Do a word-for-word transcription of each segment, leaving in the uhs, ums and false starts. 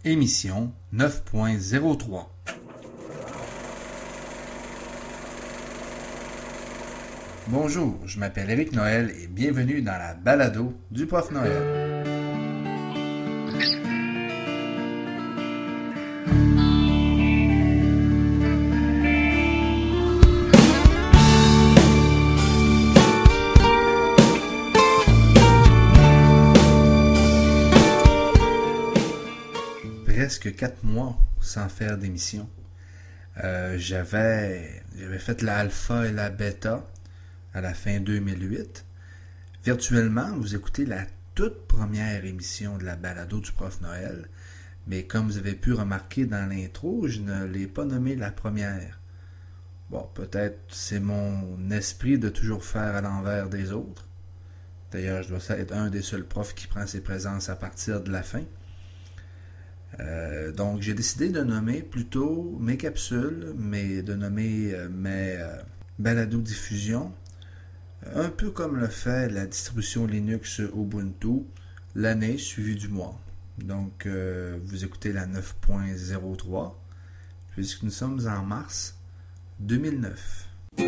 Émission neuf point zéro trois. Bonjour, je m'appelle Éric Noël et bienvenue dans la balado du Prof Noël. Presque quatre mois sans faire d'émission. Euh, j'avais, j'avais fait l'alpha et la bêta à la fin deux mille huit. Virtuellement, vous écoutez la toute première émission de la balado du Prof Noël, mais comme vous avez pu remarquer dans l'intro, je ne l'ai pas nommée la première. Bon, peut-être c'est mon esprit de toujours faire à l'envers des autres. D'ailleurs, je dois être un des seuls profs qui prend ses présences à partir de la fin. Euh, donc, j'ai décidé de nommer plutôt mes capsules, mais de nommer euh, mes euh, balados-diffusions, un peu comme le fait la distribution Linux Ubuntu, l'année suivie du mois. Donc, euh, vous écoutez la neuf point zéro trois, puisque nous sommes en mars deux mille neuf.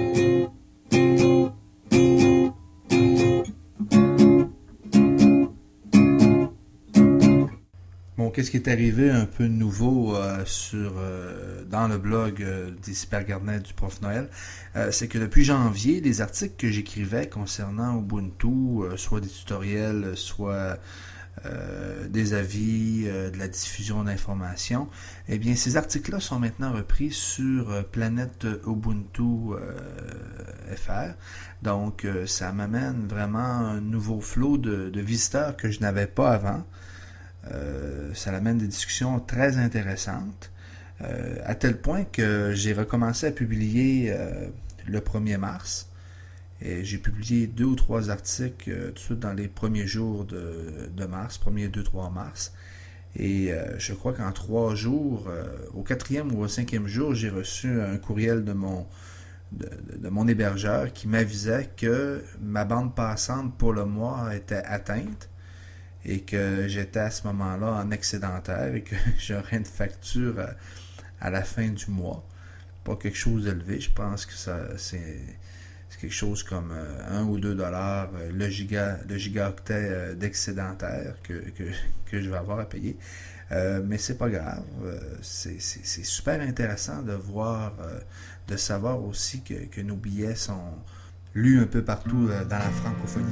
Bon, qu'est-ce qui est arrivé un peu nouveau euh, sur euh, dans le blog euh, des Cybergarnets du Prof Noël, euh, c'est que depuis janvier, les articles que j'écrivais concernant Ubuntu, euh, soit des tutoriels, soit euh, des avis, euh, de la diffusion d'informations, eh bien, ces articles-là sont maintenant repris sur euh, Planète Ubuntu euh, F R. Donc, euh, ça m'amène vraiment un nouveau flot de, de visiteurs que je n'avais pas avant. Euh, ça amène des discussions très intéressantes, euh, à tel point que j'ai recommencé à publier euh, le premier mars. Et j'ai publié deux ou trois articles euh, tout de suite dans les premiers jours de, de mars, premier deux trois mars. Et euh, je crois qu'en trois jours, euh, au quatrième ou au cinquième jour, j'ai reçu un courriel de mon, de, de, de mon hébergeur qui m'avisait que ma bande passante pour le mois était atteinte. Et que j'étais à ce moment-là en excédentaire et que j'aurais une facture à, à la fin du mois. Pas quelque chose d'élevé, je pense que ça c'est, c'est quelque chose comme un ou deux dollars le, giga, le gigaoctet d'excédentaire que, que, que je vais avoir à payer. Euh, mais c'est pas grave, c'est, c'est, c'est super intéressant de voir, de savoir aussi que, que nos billets sont lus un peu partout dans la francophonie.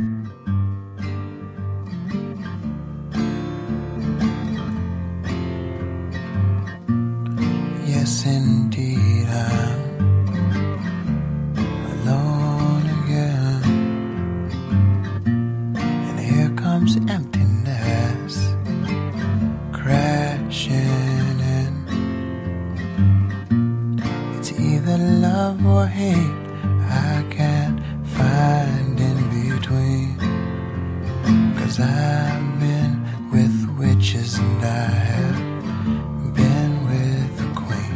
Yes, indeed, I'm alone again, and here comes emptiness crashing in. It's either love or hate, I can't find in between, 'cause I've been with witches and I have been with the queen.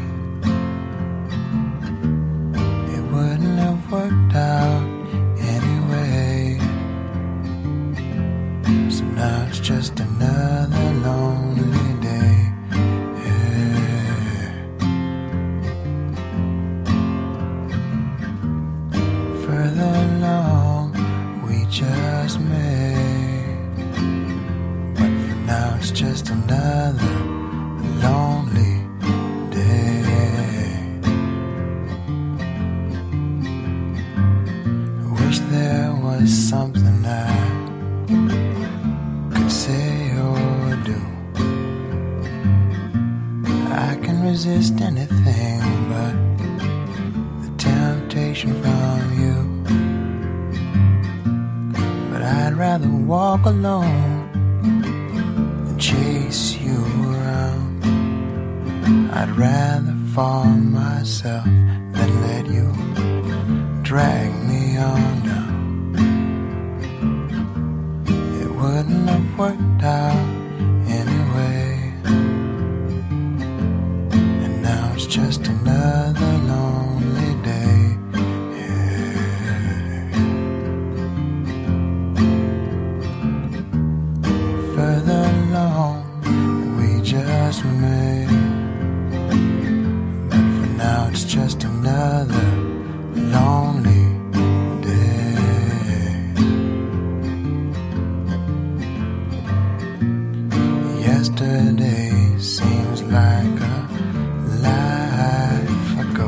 It wouldn't have worked out anyway, so now it's just another lonely day. Yeah. Further along we just made, but for now it's just another lonely day. I wish there was something I could say or do. I can resist anything but the temptation from you. But I'd rather walk alone than chase you around. I'd rather fall myself than let you drag me on down. It wouldn't have worked out anyway, and now it's just another lonely day. Yeah. Further along we just just me. But for now it's just another lonely day. Yesterday seems like a life ago,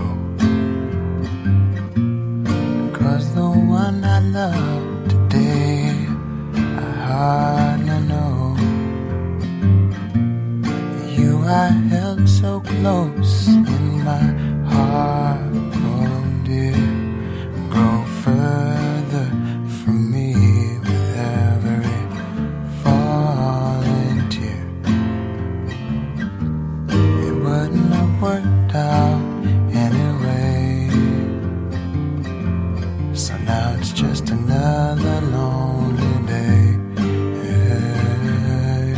'cause the one I love today I hardly know. You I held so close in my heart, oh dear, grow further from me with every falling tear. It wouldn't have worked out anyway, so now it's just another lonely day. Hey.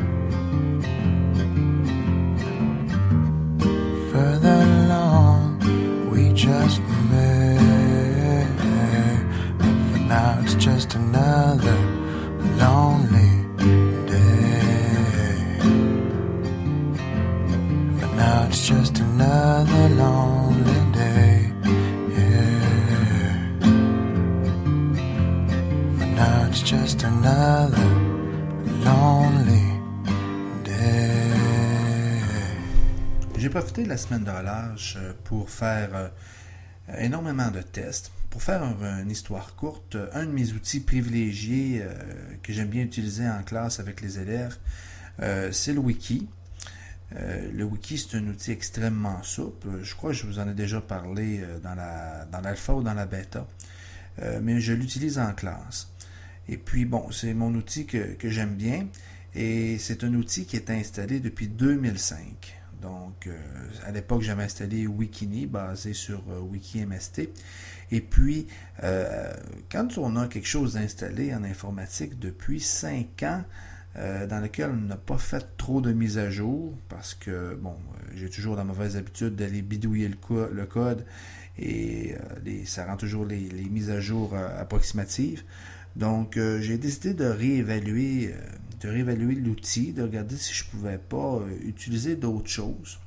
Further along we just met, but for now it's just another lonely day. For now it's just another lonely day. Yeah. For now it's just another lonely day. J'ai profité de la semaine de relâche pour faire euh, énormément de tests. Pour faire un, une histoire courte, un de mes outils privilégiés euh, que j'aime bien utiliser en classe avec les élèves, euh, c'est le wiki. Euh, le wiki, c'est un outil extrêmement souple. Je crois que je vous en ai déjà parlé euh, dans la dans l'alpha ou dans la bêta, euh, mais je l'utilise en classe. Et puis, bon, c'est mon outil que, que j'aime bien, et c'est un outil qui est installé depuis deux mille cinq. Donc, euh, à l'époque, j'avais installé Wikini, basé sur euh, WikiMST. Et puis, euh, quand on a quelque chose installé en informatique depuis cinq ans, euh, dans lequel on n'a pas fait trop de mises à jour, parce que, bon, euh, j'ai toujours la mauvaise habitude d'aller bidouiller le, co- le code, et euh, les, ça rend toujours les, les mises à jour euh, approximatives. Donc, euh, j'ai décidé de réévaluer, euh, de réévaluer l'outil, de regarder si je ne pouvais pas euh, utiliser d'autres choses.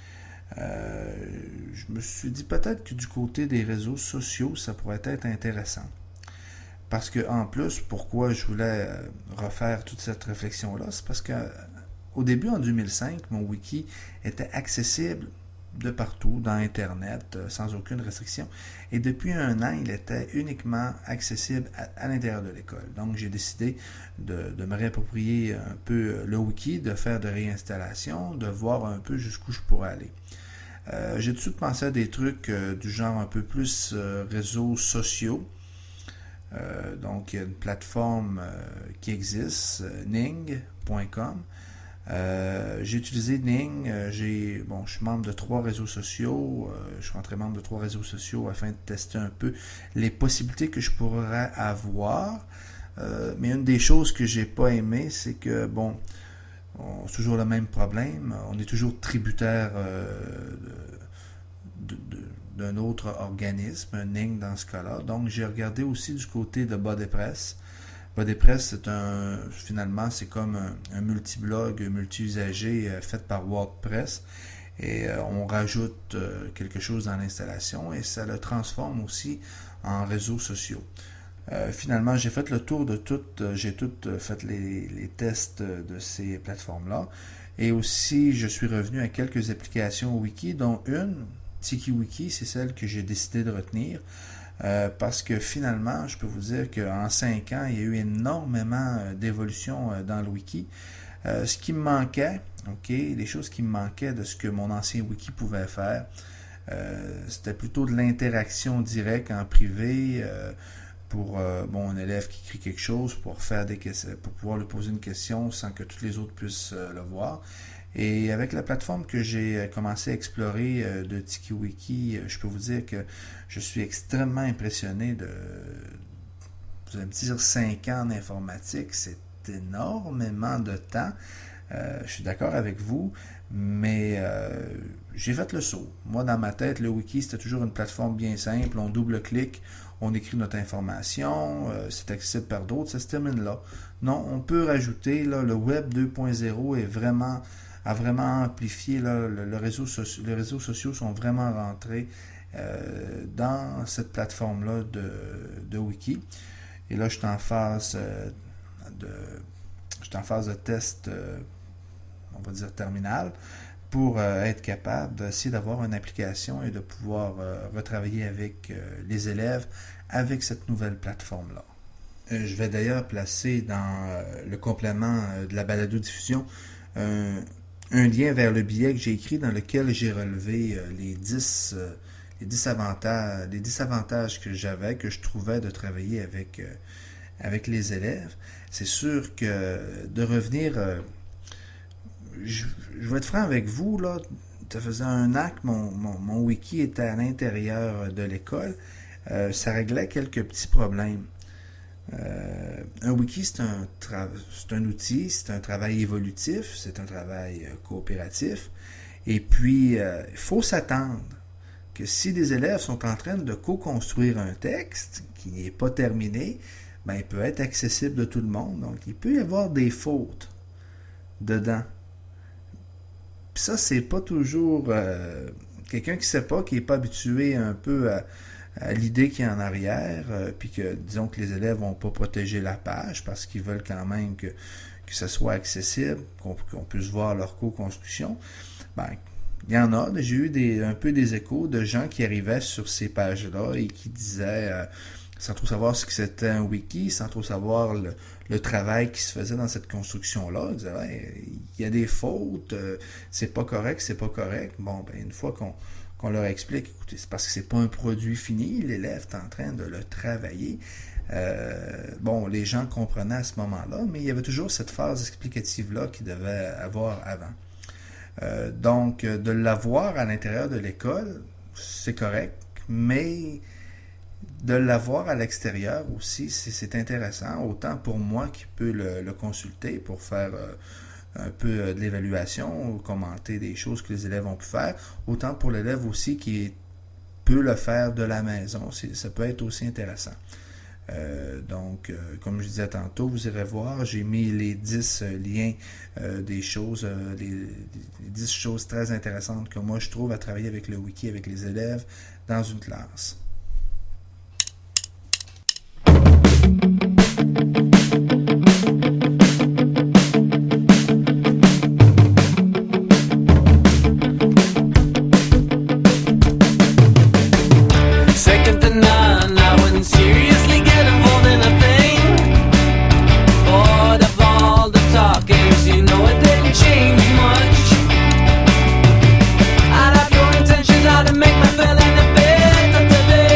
Euh, je me suis dit peut-être que du côté des réseaux sociaux, ça pourrait être intéressant. Parce que, en plus, pourquoi je voulais euh, refaire toute cette réflexion-là, c'est parce que euh, au début, en deux mille cinq, mon wiki était accessible de partout, dans Internet, euh, sans aucune restriction. Et depuis un an, il était uniquement accessible à, à l'intérieur de l'école. Donc, j'ai décidé de, de me réapproprier un peu le wiki, de faire de réinstallation, de voir un peu jusqu'où je pourrais aller. Euh, j'ai tout de suite pensé à des trucs euh, du genre un peu plus euh, réseaux sociaux. Euh, donc, il y a une plateforme euh, qui existe, euh, ning point com. Euh, j'ai utilisé Ning, euh, j'ai, bon, je suis membre de trois réseaux sociaux, euh, je suis rentré membre de trois réseaux sociaux afin de tester un peu les possibilités que je pourrais avoir. Euh, mais une des choses que j'ai pas aimé, c'est que, bon, on a toujours le même problème, on est toujours tributaire euh, de, de, de, d'un autre organisme, un Ning dans ce cas-là. Donc, j'ai regardé aussi du côté de BuddyPress. BuddyPress, c'est un, finalement, c'est comme un, un multi-blog, multi-usager euh, fait par WordPress. Et euh, on rajoute euh, quelque chose dans l'installation et ça le transforme aussi en réseaux sociaux. Euh, finalement, j'ai fait le tour de tout, euh, j'ai tout euh, fait les, les tests de ces plateformes-là. Et aussi, je suis revenu à quelques applications wiki, dont une, TikiWiki, c'est celle que j'ai décidé de retenir. Euh, parce que finalement, je peux vous dire qu'en cinq ans, il y a eu énormément d'évolutions euh, dans le wiki. Euh, ce qui me manquait, ok, les choses qui me manquaient de ce que mon ancien wiki pouvait faire, euh, c'était plutôt de l'interaction directe en privé euh, pour euh, bon, un élève qui écrit quelque chose, pour faire des questions, pour pouvoir lui poser une question sans que tous les autres puissent euh, le voir. Et avec la plateforme que j'ai commencé à explorer euh, de TikiWiki, je peux vous dire que je suis extrêmement impressionné de, vous allez me dire, cinq ans en informatique, c'est énormément de temps. Euh, je suis d'accord avec vous, mais euh, j'ai fait le saut. Moi, dans ma tête, le wiki, c'était toujours une plateforme bien simple. On double-clique, on écrit notre information, euh, c'est accessible par d'autres, ça se termine là. Non, on peut rajouter, là, le Web deux point zéro est vraiment a vraiment amplifié. Là, le, le réseau soci- les réseaux sociaux sont vraiment rentrés euh, dans cette plateforme-là de, de Wiki. Et là, je suis en phase euh, de, je suis en phase de test, euh, on va dire terminal, pour euh, être capable d'essayer d'avoir une application et de pouvoir euh, retravailler avec euh, les élèves avec cette nouvelle plateforme-là. Euh, je vais d'ailleurs placer dans euh, le complément euh, de la balado-diffusion euh, un lien vers le billet que j'ai écrit dans lequel j'ai relevé euh, les dix, euh, les dix avantages, les dix avantages que j'avais, que je trouvais de travailler avec, euh, avec les élèves. C'est sûr que de revenir... Euh, Je, je vais être franc avec vous, là, ça faisait un an que mon, mon, mon wiki était à l'intérieur de l'école. Euh, ça réglait quelques petits problèmes. Euh, un wiki, c'est un, tra- c'est un outil, c'est un travail évolutif, c'est un travail euh, coopératif. Et puis, euh, il faut s'attendre que si des élèves sont en train de co-construire un texte qui n'est pas terminé, ben, il peut être accessible de tout le monde. Donc, il peut y avoir des fautes dedans. Puis ça, c'est pas toujours euh, quelqu'un qui sait pas, qui n'est pas habitué un peu à, à l'idée qui est en arrière, euh, puis que, disons que les élèves vont pas protéger la page parce qu'ils veulent quand même que, que ça soit accessible, qu'on, qu'on puisse voir leur co-construction. Ben, il y en a, j'ai eu des, un peu des échos de gens qui arrivaient sur ces pages-là et qui disaient, euh, sans trop savoir ce que c'était un wiki, sans trop savoir le, le travail qui se faisait dans cette construction-là, ils disaient, ouais, il y a des fautes, euh, c'est pas correct, c'est pas correct. Bon, ben une fois qu'on, qu'on leur explique, écoutez, c'est parce que c'est pas un produit fini, l'élève est en train de le travailler. Euh, bon, les gens comprenaient à ce moment-là, mais il y avait toujours cette phase explicative-là qu'ils devaient avoir avant. Euh, donc, de l'avoir à l'intérieur de l'école, c'est correct, mais de l'avoir à l'extérieur aussi, c'est, c'est intéressant, autant pour moi qui peux le, le consulter pour faire euh, un peu de l'évaluation ou commenter des choses que les élèves ont pu faire, autant pour l'élève aussi qui peut le faire de la maison, c'est, ça peut être aussi intéressant. Euh, donc, euh, comme je disais tantôt, vous irez voir, j'ai mis les dix euh, liens euh, des choses, euh, les, les dix choses très intéressantes que moi je trouve à travailler avec le wiki, avec les élèves dans une classe. Second to none, I wouldn't seriously get involved in a thing. Bored of all the talkings, you know it didn't change much. I'd have your intentions, how to make my feeling a bit of today.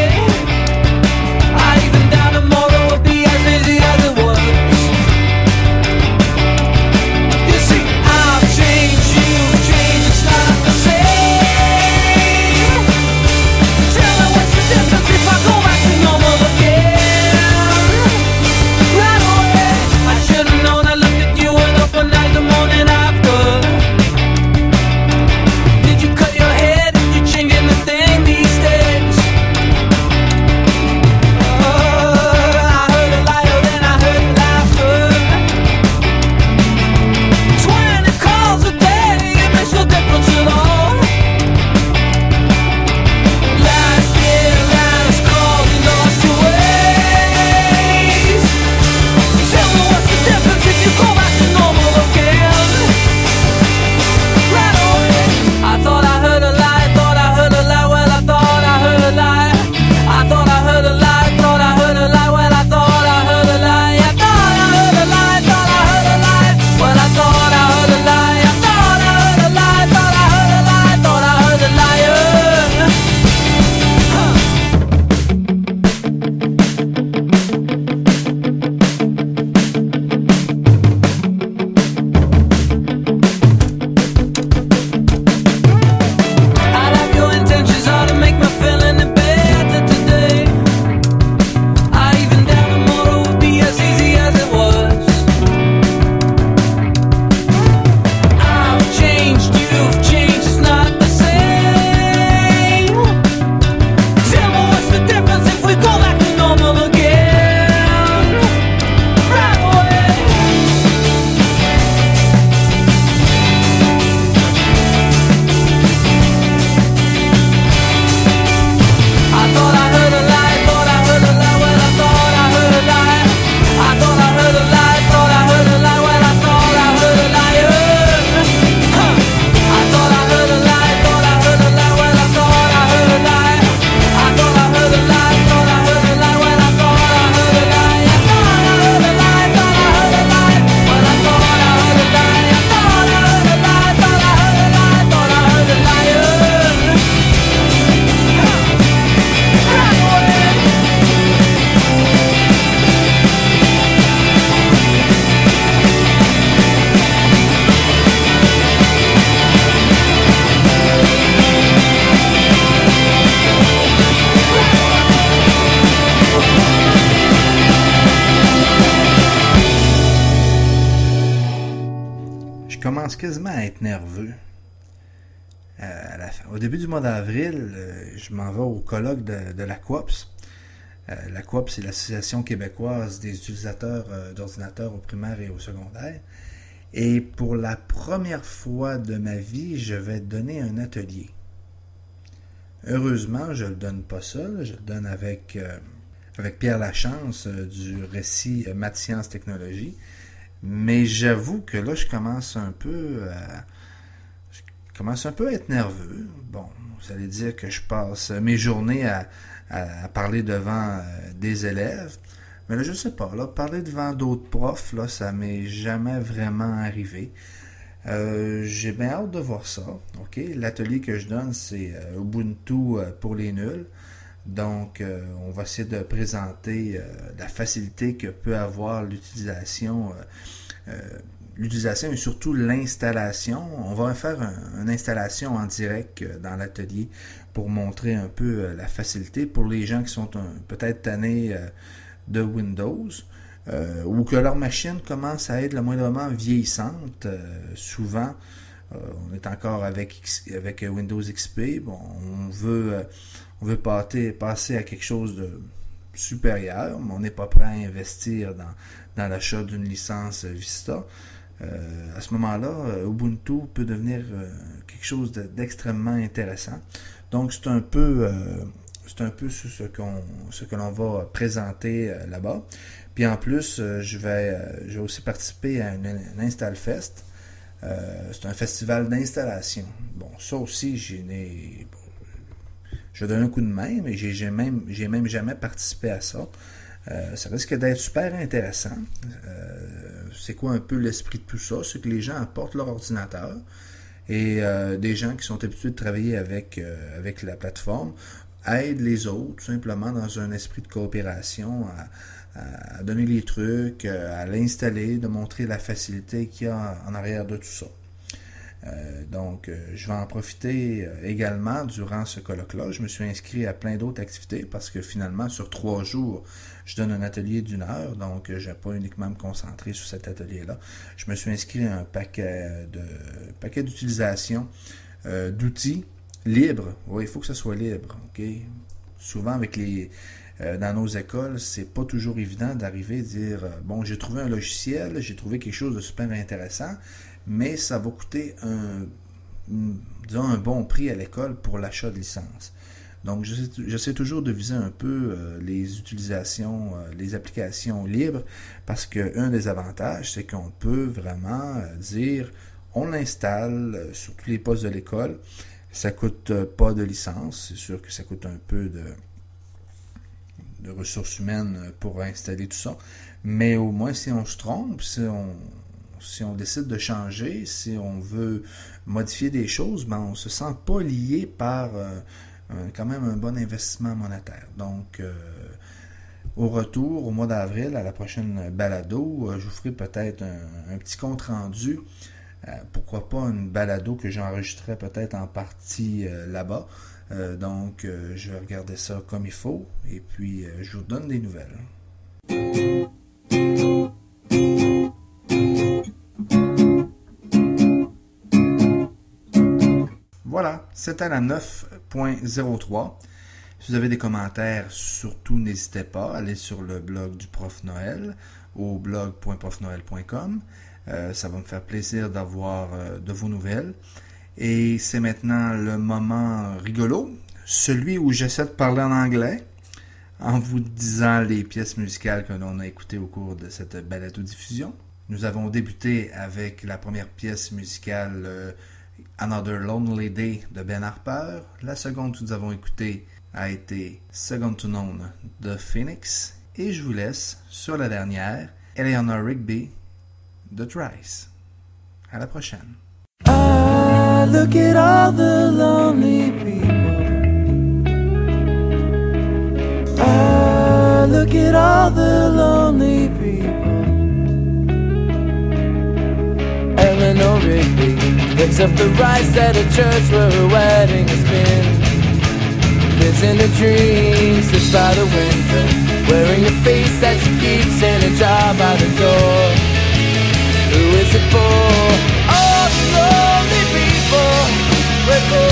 Euh, à la fin, au début du mois d'avril, euh, je m'en vais au colloque de, de l'Aqops. Euh, L'Aqops, c'est l'Association québécoise des utilisateurs euh, d'ordinateurs au primaire et au secondaire. Et pour la première fois de ma vie, je vais donner un atelier. Heureusement, je ne le donne pas seul, je le donne avec, euh, avec Pierre Lachance euh, du récit euh, Maths Sciences Technologie. Mais j'avoue que là, je commence un peu à... Je commence un peu à être nerveux. Bon, vous allez dire que je passe mes journées à, à, à parler devant euh, des élèves. Mais là, je sais pas. Là, parler devant d'autres profs, là, ça m'est jamais vraiment arrivé. Euh, j'ai bien hâte de voir ça. Ok, l'atelier que je donne, c'est euh, Ubuntu euh, pour les nuls. Donc, euh, on va essayer de présenter euh, la facilité que peut avoir l'utilisation euh, euh, l'utilisation et surtout l'installation. On va faire un, une installation en direct dans l'atelier pour montrer un peu la facilité pour les gens qui sont un, peut-être tannés de Windows euh, ou que leur machine commence à être le moindrement vieillissante. Euh, souvent, euh, on est encore avec, avec Windows X P. Bon, on veut, euh, on veut passer, passer à quelque chose de supérieur, mais on n'est pas prêt à investir dans, dans l'achat d'une licence Vista. Euh, à ce moment-là, Ubuntu peut devenir euh, quelque chose de, d'extrêmement intéressant. Donc, c'est un peu, euh, c'est un peu ce, qu'on, ce que l'on va présenter euh, là-bas. Puis en plus, euh, je, vais, euh, je vais aussi participer à une, une InstallFest. Euh, c'est un festival d'installation. Bon, ça aussi, j'ai, bon, je donne un coup de main, mais j'ai, j'ai, même, j'ai même jamais participé à ça. Euh, ça risque d'être super intéressant. Euh, c'est quoi un peu l'esprit de tout ça? C'est que les gens apportent leur ordinateur et euh, des gens qui sont habitués de travailler avec, euh, avec la plateforme aident les autres tout simplement dans un esprit de coopération à, à donner les trucs, à l'installer, de montrer la facilité qu'il y a en arrière de tout ça. Euh, donc, euh, je vais en profiter euh, également durant ce colloque-là. Je me suis inscrit à plein d'autres activités parce que finalement, sur trois jours, je donne un atelier d'une heure, donc euh, je ne vais pas uniquement me concentrer sur cet atelier-là. Je me suis inscrit à un paquet, de, paquet d'utilisation euh, d'outils libres. Oui, il faut que ça soit libre. Okay? Souvent, avec les euh, dans nos écoles, c'est pas toujours évident d'arriver et dire euh, bon, j'ai trouvé un logiciel, j'ai trouvé quelque chose de super intéressant, mais ça va coûter un, disons, un bon prix à l'école pour l'achat de licence. Donc, j'essaie toujours de viser un peu euh, les utilisations, euh, les applications libres, parce qu'un des avantages, c'est qu'on peut vraiment euh, dire, on l'installe euh, sur tous les postes de l'école, ça ne coûte euh, pas de licence, c'est sûr que ça coûte un peu de, de ressources humaines pour installer tout ça, mais au moins, si on se trompe, si on... Si on décide de changer, si on veut modifier des choses, ben on ne se sent pas lié par euh, un, quand même un bon investissement monétaire. Donc, euh, au retour, au mois d'avril, à la prochaine balado, euh, je vous ferai peut-être un, un petit compte-rendu. Euh, pourquoi pas une balado que j'enregistrerai peut-être en partie euh, là-bas. Euh, donc, euh, je vais regarder ça comme il faut et puis euh, je vous donne des nouvelles. Voilà, c'était la neuf point zéro trois. Si vous avez des commentaires, surtout n'hésitez pas à aller sur le blog du Prof Noël au blog point prof noël point com. Euh, ça va me faire plaisir d'avoir euh, de vos nouvelles. Et c'est maintenant le moment rigolo, celui où j'essaie de parler en anglais en vous disant les pièces musicales que l'on a écoutées au cours de cette balado-diffusion. Nous avons débuté avec la première pièce musicale euh, Another Lonely Day de Ben Harper. La seconde que nous avons écoutée a été Second to None de Phoenix. Et je vous laisse sur la dernière, Eleanor Rigby de Trice. À la prochaine. I look at all the lonely people. I look at all the lonely people. Eleanor Rigby picks up the rice at a church where a wedding has been. Lives in a dream, sits by the window, wearing a face that she keeps in a jar by the door. Who is it for? All the lonely people. We're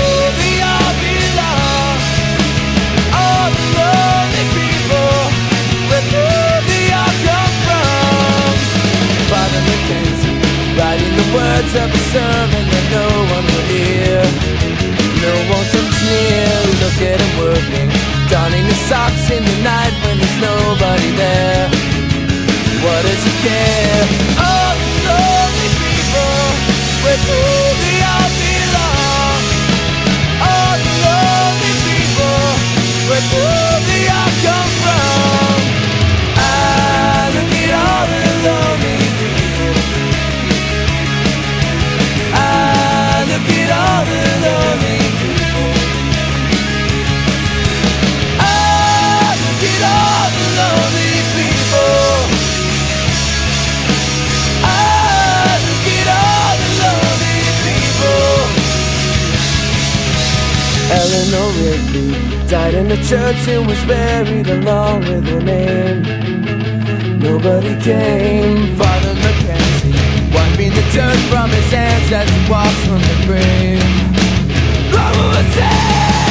words of a sermon that no one will hear. No one comes near, look at him working, donning the socks in the night when there's nobody there. What does he care? All the lonely people, where do they all belong? All the lonely people, where do they all come from? I look at all the lonely people. I look at all the lonely people. I look at all the lonely people. I look at all the lonely people. Eleanor Rigby died in the church and was buried along with her name. Nobody came. Father Mackenzie wiping the dirt from his hands as he walks from the grave. Love was sad.